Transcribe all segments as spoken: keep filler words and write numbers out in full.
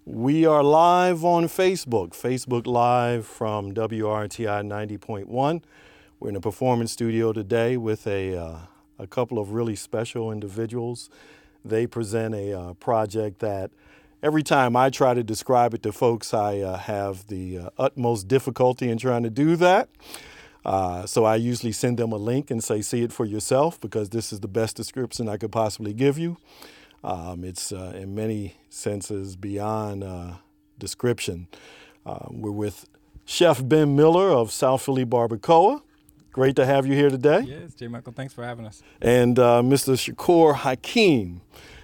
We are live on Facebook, Facebook Live from W R T I ninety point one. We're in a performance studio today with a, uh, a couple of really special individuals. They present a uh, project that every time I try to describe it to folks, I uh, have the uh, utmost difficulty in trying to do that. Uh, so I usually send them a link and say, see it for yourself, because this is the best description I could possibly give you. Um, it's uh, in many senses beyond uh, description. Uh, we're with Chef Ben Miller of South Philly Barbacoa. Great to have you here today. Yes, J. Michael, thanks for having us. And uh, Mister Shakur Hakeem,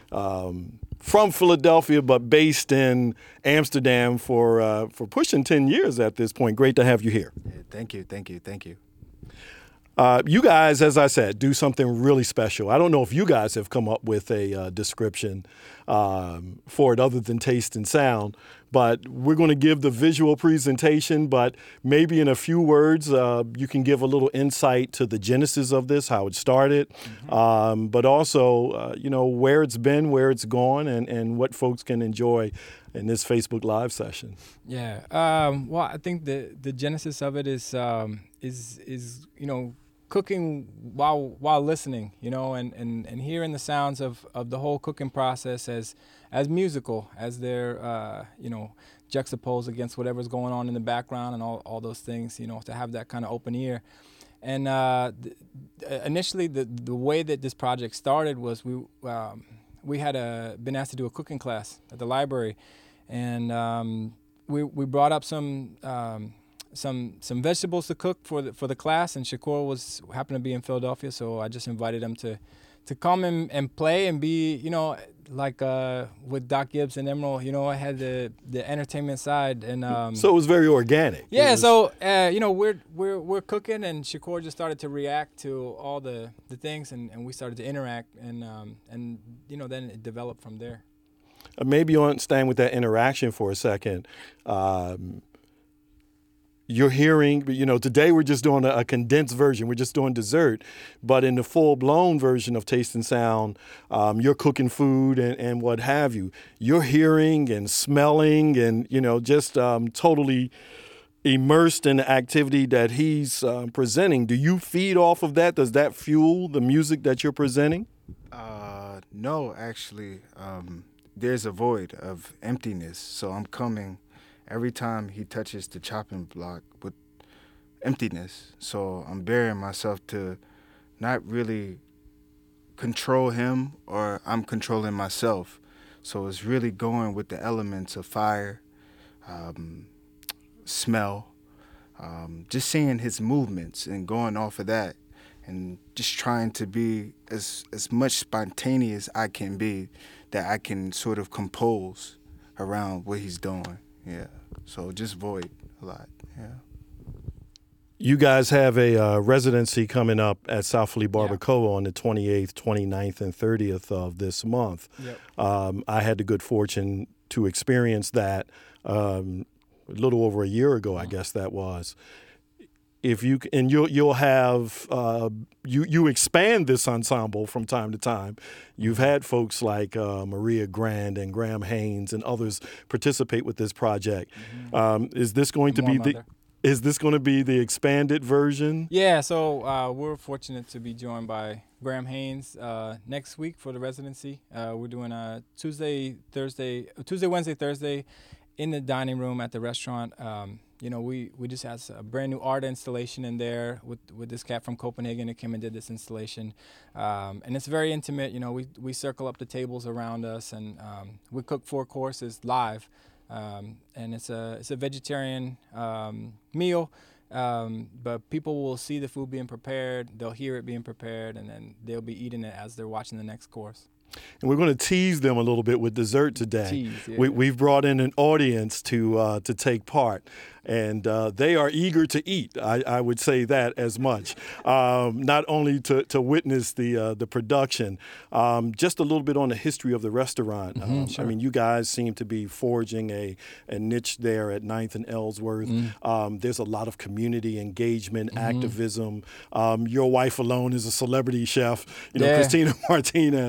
um, from Philadelphia but based in Amsterdam for uh, for pushing ten years at this point. Great to have you here. Yeah, thank you, thank you, thank you. Uh, you guys, as I said, do something really special. I don't know if you guys have come up with a uh, description um, for it other than taste and sound, but we're going to give the visual presentation, but maybe in a few words, uh, you can give a little insight to the genesis of this, how it started, mm-hmm. um, but also, uh, you know, where it's been, where it's gone, and, and what folks can enjoy in this Facebook Live session. Yeah, um, well, I think the, the genesis of it is, um, is, is you know, cooking while while listening, you know, and, and, and hearing the sounds of, of the whole cooking process as as musical, as they're, uh, you know, juxtaposed against whatever's going on in the background and all, all those things, you know, to have that kind of open ear. And uh, th- initially, the the way that this project started was we um, we had a, been asked to do a cooking class at the library, and um, we we brought up some. Um, some some vegetables to cook for the for the class, and Shakur was happened to be in Philadelphia, so I just invited him to to come and, and play and be, you know, like uh, with Doc Gibbs and Emerald, you know, I had the the entertainment side, and um, so it was very organic. Yeah, was... so uh, you know, we're we're we're cooking, and Shakur just started to react to all the, the things, and, and we started to interact, and um, and you know, then it developed from there. Uh, maybe on staying with that interaction for a second. Um, You're hearing, you know, today we're just doing a, a condensed version. We're just doing dessert. But in the full-blown version of Taste and Sound, um, you're cooking food and, and what have you. You're hearing and smelling and, you know, just um, totally immersed in the activity that he's uh, presenting. Do you feed off of that? Does that fuel the music that you're presenting? Uh, no, actually, um, there's a void of emptiness. So I'm coming every time he touches the chopping block with emptiness. So I'm burying myself to not really control him, or I'm controlling myself. So it's really going with the elements of fire, um, smell, um, just seeing his movements and going off of that, and just trying to be as, as much spontaneous I can be, that I can sort of compose around what he's doing. Yeah, so just void a lot, yeah. You guys have a uh, residency coming up at South Philly Barbacoa yeah. on the twenty-eighth, twenty-ninth, and thirtieth of this month. Yep. Um, I had the good fortune to experience that um, a little over a year ago, mm-hmm. I guess that was. If you and you'll you'll have uh, you you expand this ensemble from time to time. You've had folks like uh, Maria Grand and Graham Haynes and others participate with this project. Mm-hmm. Um, is this going to More be mother. the is this going to be the expanded version? Yeah, so uh, we're fortunate to be joined by Graham Haynes uh, next week for the residency. Uh, we're doing a Tuesday, Thursday, Tuesday, Wednesday, Thursday in the dining room at the restaurant. Um, You know, we, we just had a brand new art installation in there with, with this cat from Copenhagen that came and did this installation. Um, and it's very intimate. You know, we, we circle up the tables around us, and um, we cook four courses live. Um, and it's a it's a vegetarian um, meal, um, but people will see the food being prepared, they'll hear it being prepared, and then they'll be eating it as they're watching the next course. And we're going to tease them a little bit with dessert today. Tease, yeah. we, we've brought in an audience to uh, to take part, and uh, they are eager to eat. I, I would say that as much. Um, not only to, to witness the uh, the production, um, just a little bit on the history of the restaurant. Mm-hmm, um, sure. I mean, you guys seem to be forging a, a niche there at ninth and Ellsworth. Mm. Um, there's a lot of community engagement, Mm-hmm. activism. Um, your wife alone is a celebrity chef, you know, Yeah. Christina Martinez. Yeah.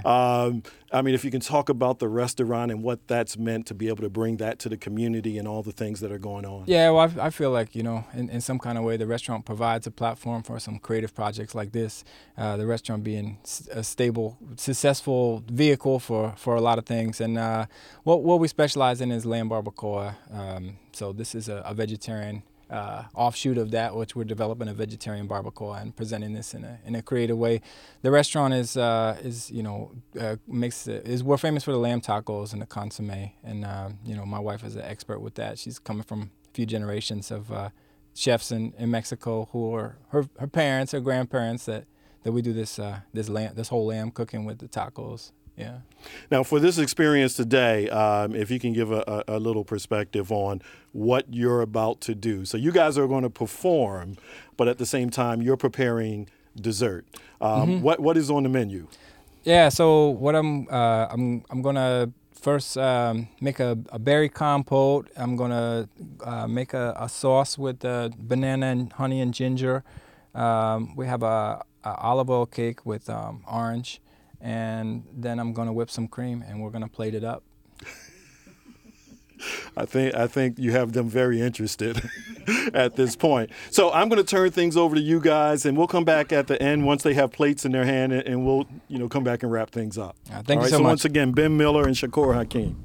Um, I mean, if you can talk about the restaurant and what that's meant to be able to bring that to the community and all the things that are going on. Yeah, well, I, f- I feel like, you know, in, in some kind of way, the restaurant provides a platform for some creative projects like this. Uh, the restaurant being s- a stable, successful vehicle for, for a lot of things. And uh, what what we specialize in is lamb barbacoa. Um, so this is a, a vegetarian uh, offshoot of that, which we're developing a vegetarian barbacoa and presenting this in a in a creative way. The restaurant is uh, is you know uh, makes is we're famous for the lamb tacos and the consomme, and uh, you know my wife is an expert with that. She's coming from a few generations of uh, chefs in, in Mexico who are her her parents, her grandparents that, that we do this uh, this lamb this whole lamb cooking with the tacos. Yeah. Now, for this experience today, um, if you can give a, a, a little perspective on what you're about to do. So you guys are going to perform, but at the same time, you're preparing dessert. Um, Mm-hmm. What what is on the menu? Yeah. So what I'm uh, I'm I'm gonna first um, make a, a berry compote. I'm gonna uh, make a, a sauce with uh, banana and honey and ginger. Um, we have a, a olive oil cake with um, orange. And then I'm gonna whip some cream, and we're gonna plate it up. I think I think you have them very interested at this point. So I'm going to turn things over to you guys, and we'll come back at the end once they have plates in their hand, and, and we'll you know come back and wrap things up. Uh, thank All you right, so so much. once again, Ben Miller and Shakur Hakeem.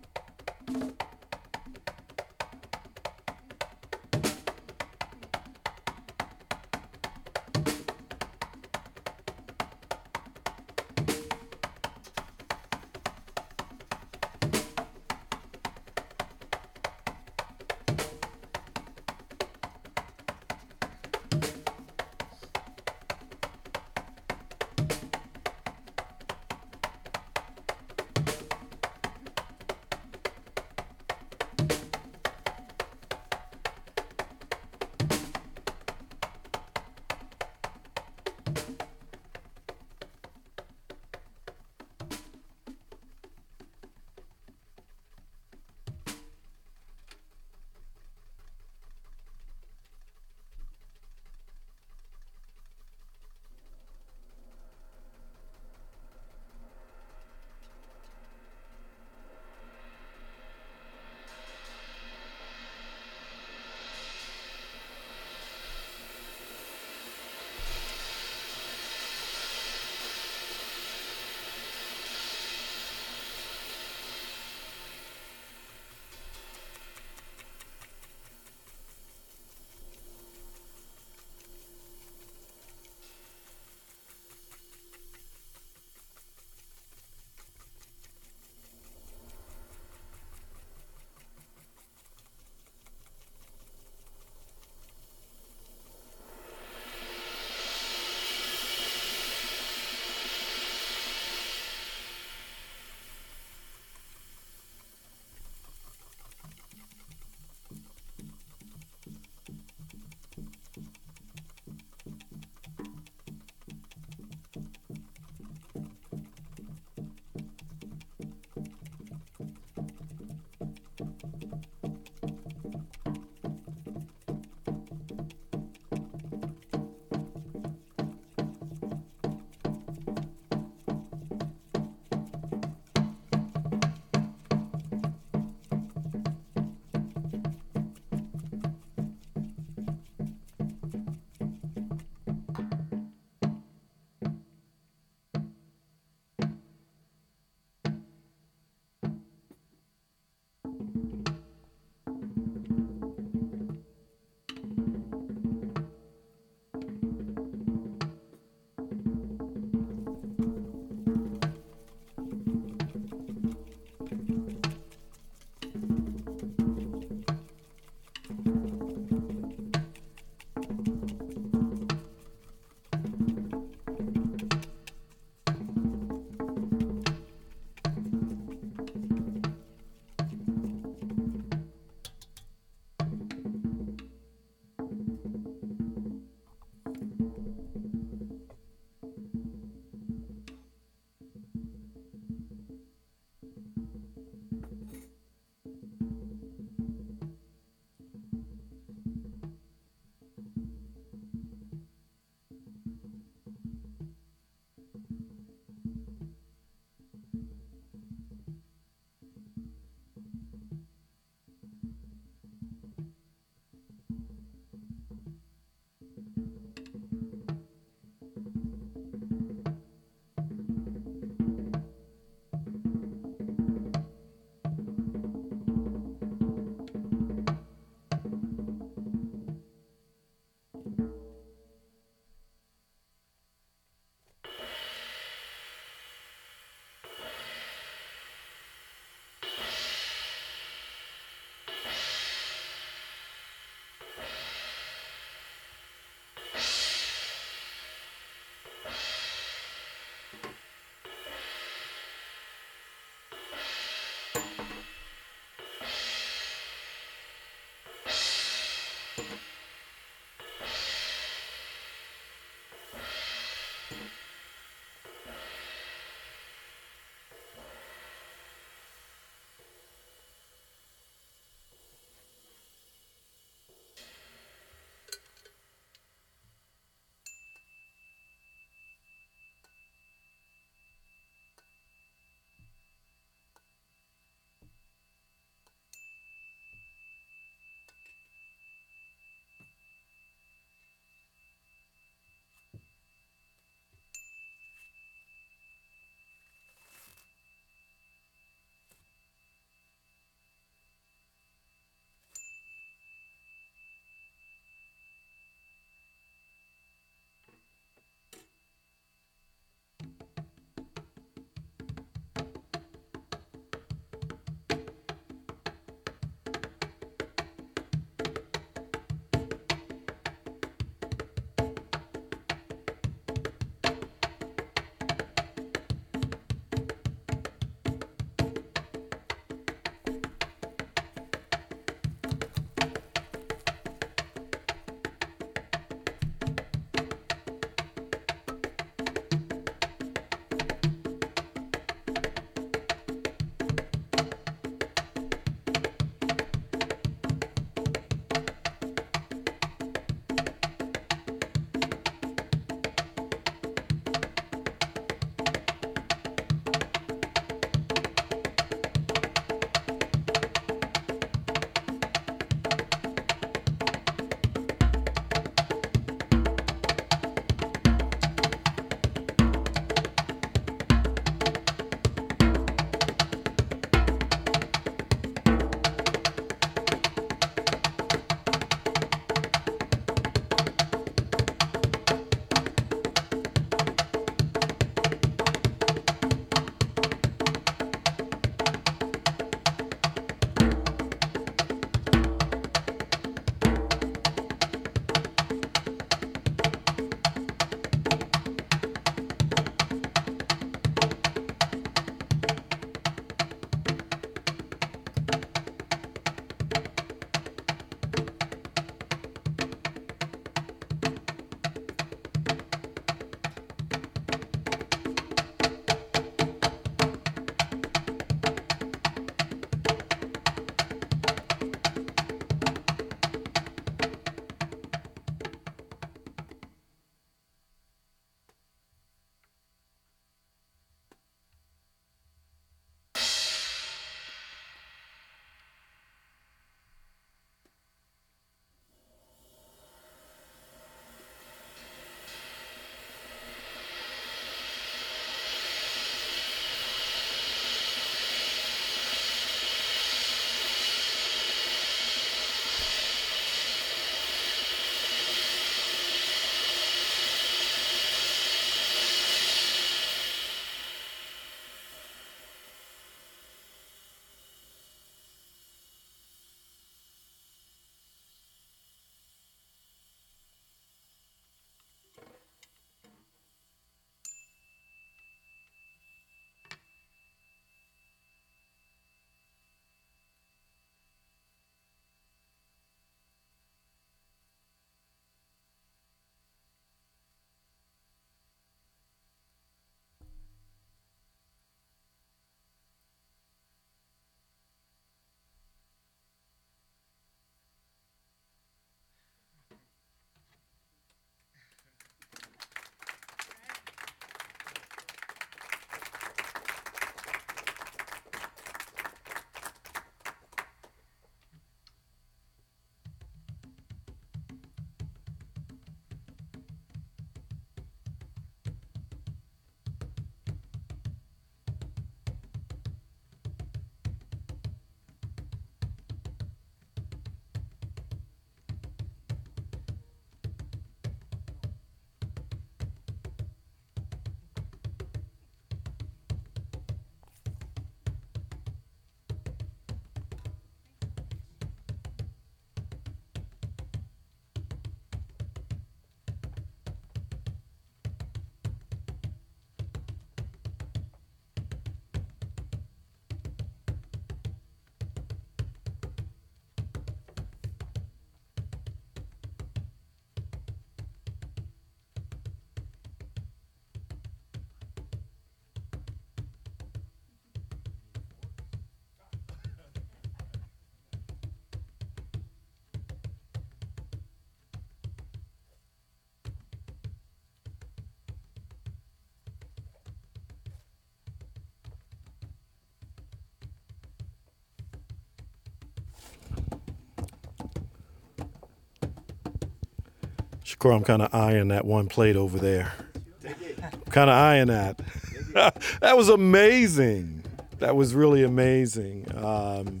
Shakur, I'm kind of eyeing that one plate over there. Kind of eyeing that. That was amazing. That was really amazing. Um,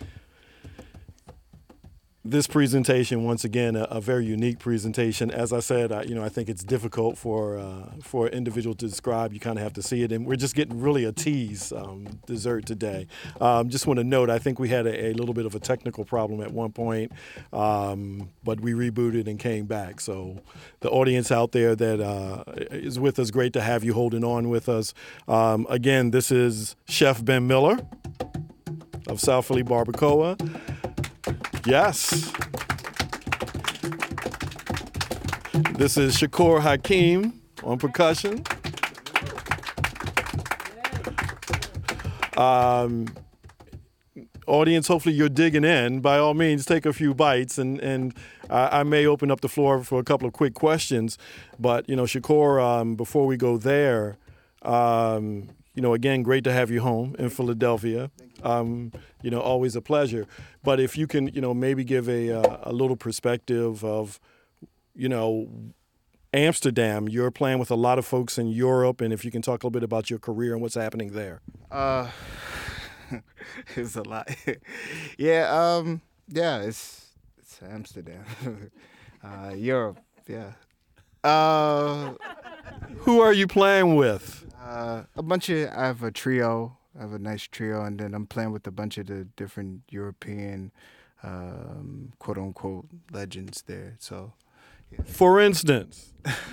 this presentation, once again, a, a very unique presentation. As I said, I, you know, I think it's difficult for uh, for an individual to describe. You kind of have to see it, and we're just getting really a tease um, dessert today. Um, just want to note, I think we had a, a little bit of a technical problem at one point, um, but we rebooted and came back. So the audience out there that uh, is with us, great to have you holding on with us. Um, again, this is Chef Ben Miller of South Philly Barbacoa. Yes. This is Shakur Hakeem on percussion. Um, audience, hopefully you're digging in. By all means, take a few bites, and, and I, I may open up the floor for a couple of quick questions. But, you know, Shakur, um, before we go there, um, you know, again, great to have you home in Philadelphia. Um, you know, always a pleasure. But if you can, you know, maybe give a uh, a little perspective of, you know, Amsterdam. You're playing with a lot of folks in Europe, and if you can talk a little bit about your career and what's happening there. Uh, it's a lot. yeah, um, yeah, it's it's Amsterdam, uh, Europe. Yeah. Uh, Who are you playing with? Uh, a bunch of. I have a trio. I have a nice trio, and then I'm playing with a bunch of the different European, um, quote unquote, legends there. So, yeah. For instance.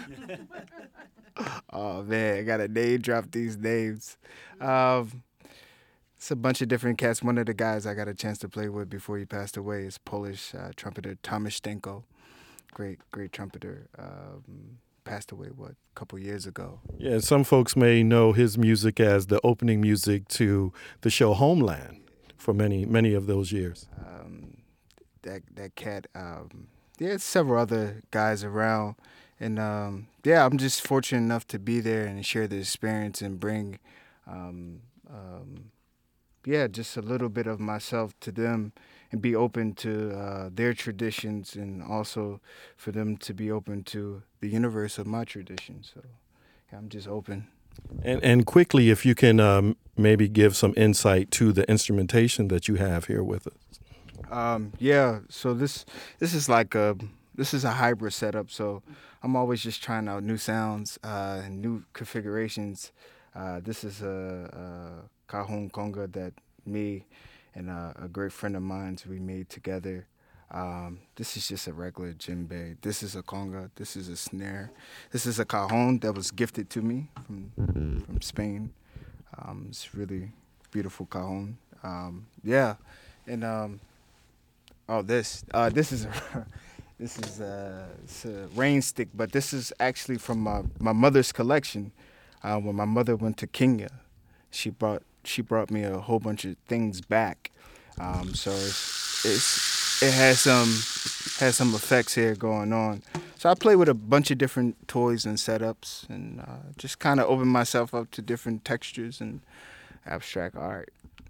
Oh man, I gotta name drop these names. Um, it's a bunch of different cats. One of the guys I got a chance to play with before he passed away is Polish uh, trumpeter Tomasz Stenko. Great, great trumpeter. Um, passed away, what, a couple years ago. Yeah, some folks may know his music as the opening music to the show Homeland for many, many of those years. Um, that that cat, um, there's several other guys around. And, um, yeah, I'm just fortunate enough to be there and share the experience and bring, um, um, yeah, just a little bit of myself to them and be open to uh, their traditions, and also for them to be open to the universe of my tradition. So yeah, I'm just open. And, and quickly, if you can um, maybe give some insight to the instrumentation that you have here with us. Um, yeah, so this this is like a this is a hybrid setup. So I'm always just trying out new sounds, uh, and new configurations. Uh, this is a, a cajon conga that me and uh, a great friend of mine we made together. Um, this is just a regular djembe. This is a conga. This is a snare. This is a cajon that was gifted to me from from Spain. Um, it's really beautiful cajon. Um, yeah, and um, oh, this uh, this is a this is a, it's a rain stick, but this is actually from my my mother's collection. Uh, when my mother went to Kenya, she brought she brought me a whole bunch of things back. Um, so it's, it's it has some has some effects here going on. So I play with a bunch of different toys and setups, and uh, just kind of open myself up to different textures and abstract art.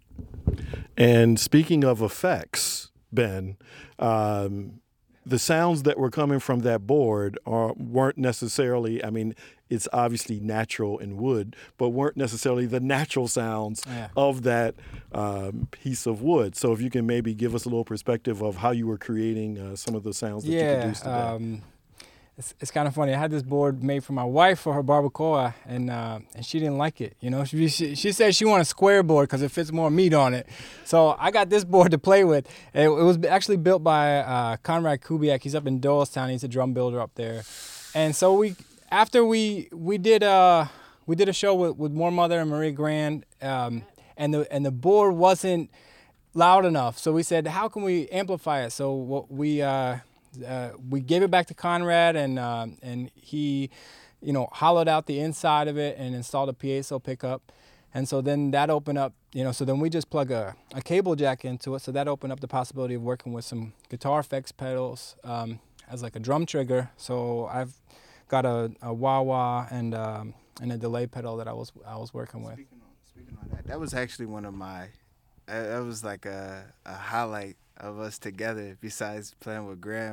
And speaking of effects, Ben, um, the sounds that were coming from that board are weren't necessarily, I mean, it's obviously natural in wood, but weren't necessarily the natural sounds yeah. of that um, piece of wood. So if you can maybe give us a little perspective of how you were creating uh, some of the sounds that yeah, you produced today. Um, It's, it's kind of funny. I had this board made for my wife for her barbacoa, and uh, and she didn't like it. You know, she she, she said she wanted a square board because it fits more meat on it. So I got this board to play with. It, it was actually built by uh, Konrad Kubiak. He's up in Doylestown. He's a drum builder up there. And so we after we we did uh we did a show with, with More Mother and Maria Grand, um, and the and the board wasn't loud enough. So we said, how can we amplify it? So what we uh, Uh, we gave it back to Konrad, and uh, and he, you know, hollowed out the inside of it and installed a piezo pickup, and so then that opened up, you know, so then we just plug a, a cable jack into it, so that opened up the possibility of working with some guitar effects pedals um, as like a drum trigger. So I've got a, a wah-wah and um, and a delay pedal that I was I was working with. Speaking on, speaking on that, that was actually one of my, uh, that was like a, a highlight of us together, besides playing with Graham,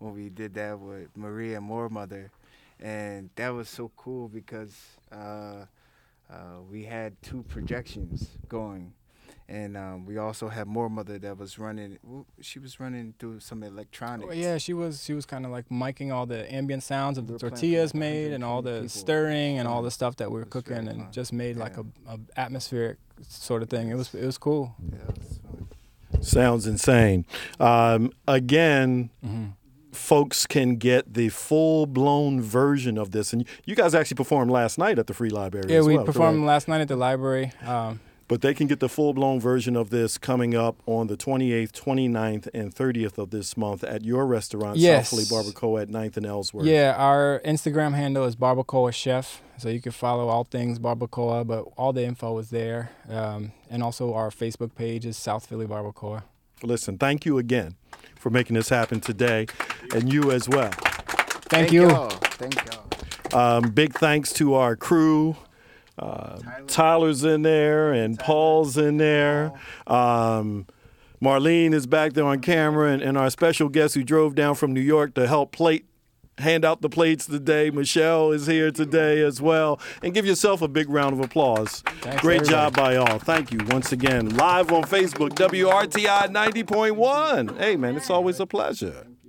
when we did that with Maria and More Mother, and that was so cool because uh, uh, we had two projections going, and um, we also had More Mother that was running. She was running through some electronics. Well, yeah, she was she was kind of like miking all the ambient sounds of We the were playing for tortillas like made and all the one hundred twenty stirring and all fun. the stuff that we were It was very cooking, and fun. just made like Yeah. a, a atmospheric sort of thing. It was it was cool. Yeah, it was fun. Sounds insane. Um, again, Mm-hmm. folks can get the full-blown version of this. And you guys actually performed last night at the Free Library Yeah, as we well, performed correct? last night at the library. Um, But they can get the full-blown version of this coming up on the twenty-eighth, twenty-ninth, and thirtieth of this month at your restaurant, Yes. South Philly Barbacoa at ninth and Ellsworth. yeah, our Instagram handle is Barbacoa Chef, so you can follow all things Barbacoa, but all the info is there. Um, and also our Facebook page is South Philly Barbacoa. Listen, thank you again for making this happen today, and you as well. Thank, you. Y'all. Thank y'all. Um, big thanks to our crew. Uh, Tyler. Tyler's in there and Tyler. Paul's in there. Um, Marlene is back there on camera, and, and our special guest who drove down from New York to help plate, hand out the plates today, Michelle, is here today as well. And give yourself a big round of applause. Thanks, Great everybody. job by all. Thank you once again. Live on Facebook, W R T I ninety point one. Hey, man, it's always a pleasure.